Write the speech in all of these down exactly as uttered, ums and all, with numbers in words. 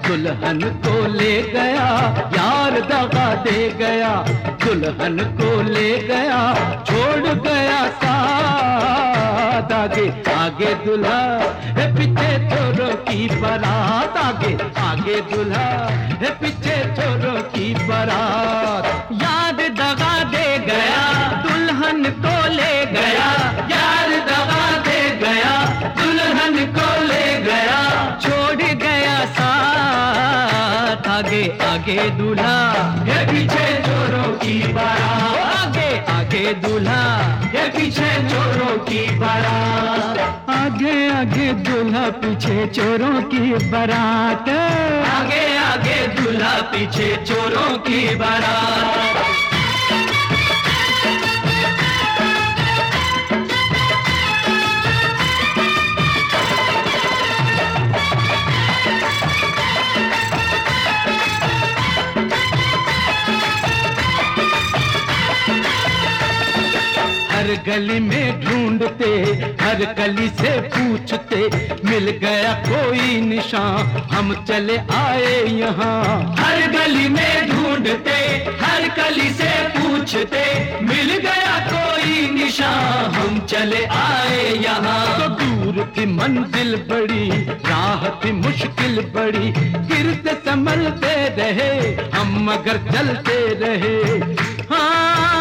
दुल्हन को ले गया यार दगा दे गया, दुल्हन को ले गया छोड़ गया साथ। आगे आगे दुल्हा है पीछे चोरों की बारात, आगे आगे दुल्हा है पीछे चोरों की बारात। यार दगा दे गया दुल्हन को ले गया, यार दगा दे गया दुल्हन को ले गया छोड़ गया साथ। आगे आगे दूल्हा है पीछे चोरों की बारात, आगे आगे दूल्हा है पीछे चोरों की बारात। आगे आगे दूल्हा पीछे चोरों की बारात, आगे आगे दूल्हा पीछे चोरों की बारात। हर गली में ढूंढते, हर गली से पूछते, मिल गया कोई निशान हम चले आए यहाँ। हर गली में ढूंढते, हर गली से पूछते, मिल गया कोई निशान हम चले आए यहाँ। तो दूर की मंजिल बड़ी, राह थी मुश्किल बड़ी, गिरते संभलते रहे हम मगर चलते रहे। हाँ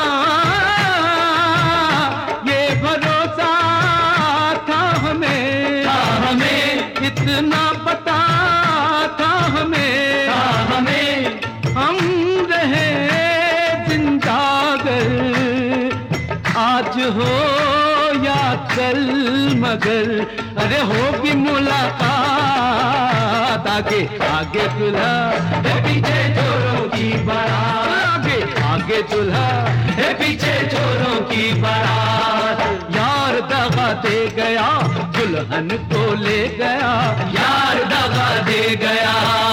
इतना पता था हमें, था हमें हम रहे जिंदागर आज हो या कल मगर अरे होगी मुलाकात। आगे आगे दुल्हा है पीछे चोरों की बारात, आगे आगे दुल्हा है पीछे चोरों की बारात। यार दगा दे गया दुल्हन को ले गया, यार दगा दे गया।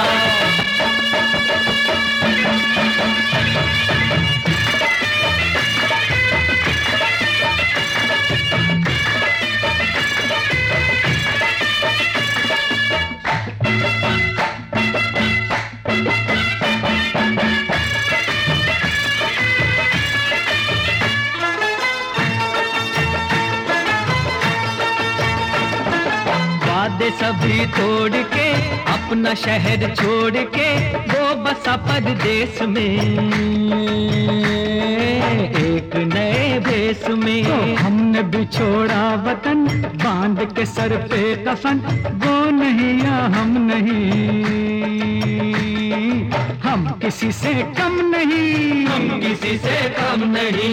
वादे सभी तोड़ के अपना शहर छोड़ के वो बसा परदेश में एक नए भेष में। तो हमने बिछोड़ा वतन बांध के सर पे कफन, वो नहीं या हम नहीं, हम किसी से कम नहीं, हम किसी से कम नहीं।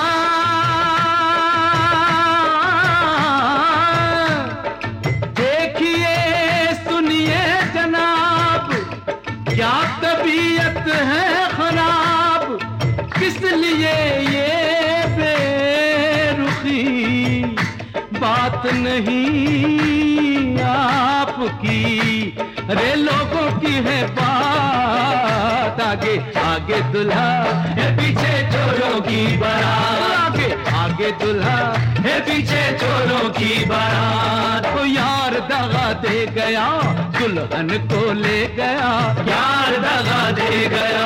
क्या तबीयत है खराब, किस लिए ये बेरुखी, बात नहीं आपकी अरे लोगों की है बात। आगे आगे दुल्हा है पीछे चोरों की बारात, आगे आगे दुल्हा है पीछे चोरों की बारात। तो यार दगा दे गया दुल्हन को ले गया, यार दगा दे गया।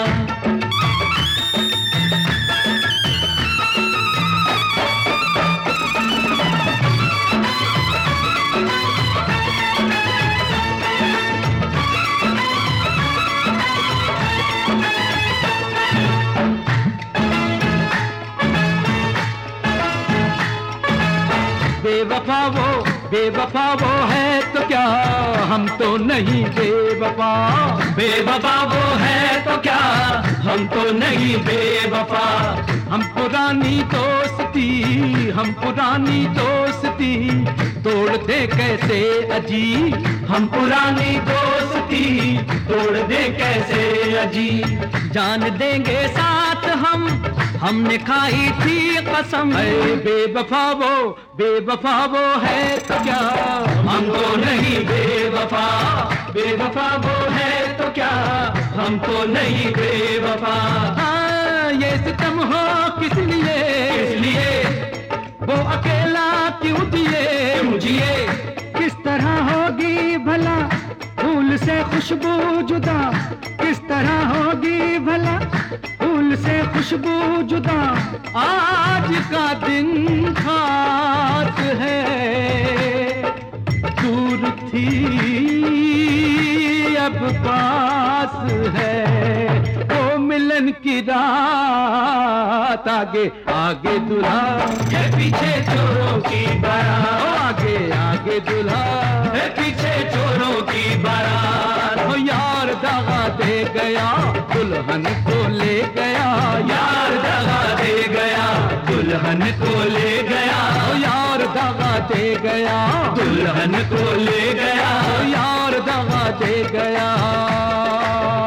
बेवफा वो बेवफा वो है तो क्या, हम तो नहीं बेवफा, बेवफा वो है तो क्या, हम तो नहीं बेवफा। हम पुरानी दोस्ती, हम पुरानी दोस्ती तोड़ दे कैसे अजी, हम पुरानी दोस्ती तोड़ दे कैसे अजी। जान देंगे साथ हम, हमने खाई थी कसम। बेवफा वो बेवफा वो है तो क्या, हम तो नहीं बेवफा, बेवफा वो है तो क्या, हम तो नहीं बेवफा। हाँ ये सितम हो किस लिए, किस लिए वो अकेला जिए, किस तरह होगी भला फूल से खुश खुशबू जुदा किस तरह होगी भला, फूल से खुशबू जुदा आज का दिन खास है। दूर थी अब पास है, वो मिलन की रात। आगे आगे दुल्हा ये पीछे चोरों की बारात, आगे आगे दुल्हा ये पीछे चोरों की बारात। हो यार दगा दे गया दुल्हन को ले गया, यार दगा दे गया दुल्हन को ले गया, यार दगा दे गया दुल्हन को ले गया, यार दगा दे गया।